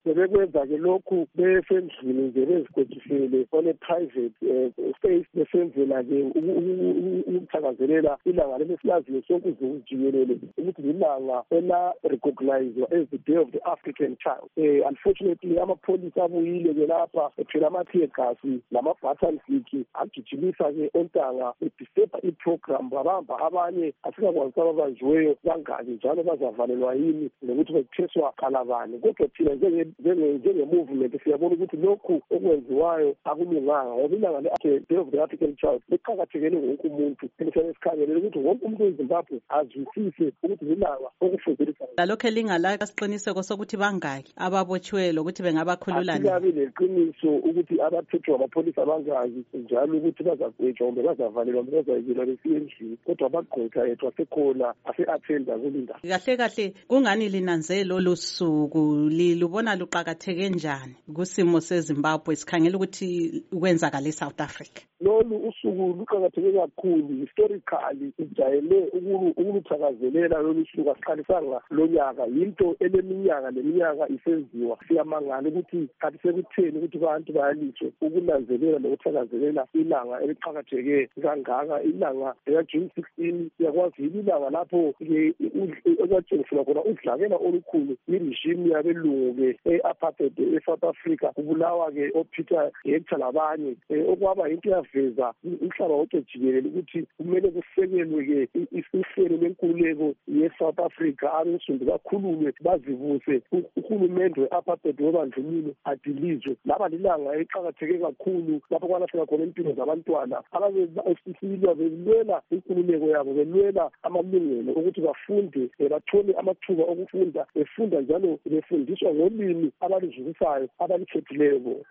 sebekwenza-ke lokhu besendlini nje bezigwejisele on a private space besenzela-ke ukuthakazelela ilanga lesilaziyo sonke uzulu jikelele ukuthi lilanga ela-recognizwa as the Day of the African Child. Unfortunately, amapholisa abuyile-ke lapha ethwele ama-tear gas nama-button stick agijimisa-ke ontanga bedisturba i-program babamba abanye asikakwazi ababanjiweyo bangaki njalo bazavalelwa yini nokuthi betheswa kalabani. Kodwa thina njenge-movement siyabona ukuthi lokhu okwenziwayo akulunganga ngoba ilanga le-Day of the African Child liqakathekele wonke umuntu elisane sikhangelele ukuthi wonke umuntu weZimbabwe azwisise ukuthi lilanga okufundisa lalokho lingalasiqiniseko sokuthi bangaki ababotshiweyo lokuthi bengabakhululani. Asilabi leqiniso ukuthi abaphethwe amapholisa bangaki njalo ukuthi bazagwetshwa kumbe bazavalelwa kumbe bazayekela besiye endlini kodwa amagqwetha ethu asekhona ase-athenda kulinda. Kahle kahle kungani linanze lolu suku lubona luqakatheke njani kusimo seZimbabwe sikhangela ukuthi kwenzakala eSouth Africa? Lolu usuku luqakatheke kakhulu historically ijayele ukuluthakazelela lolu suku asiqalisanga lonyaka yinto eleminyaka leminyaka isenziwa. Siyamangala ukuthi kanti sekutheni ukuthi abantu bayaliswe ukunanzelela nokuthakazelela ilanga eliqakatheke kangaka ilanga lika-June 16. Siyakwazi ilanga lapho okwatshengisela khona udlakela olukhulu irishimi yabelungu-ke e-apartheid e-South Africa kubulawa-ke oPeter Hector labanye okwaba yinto yaveza umhlaba wonke jikelele ukuthi kumele kusekelwe-ke ihlelo lenkululeko ye-South Africa abensundu bakhululwe bazibuse uhulumende we-apartheid wobandlululo adilizwe. Laba lilanga eliqakatheke kakhulu lapho kwalahleka khona impilo zabantwana ababesilwa belwela inkululeko yabo belwela amalungelo ukuthi bafunde bathole amathuba okufunda befunda njalo befundiswa ngolimi abaluzwisayo abalikhethileyo.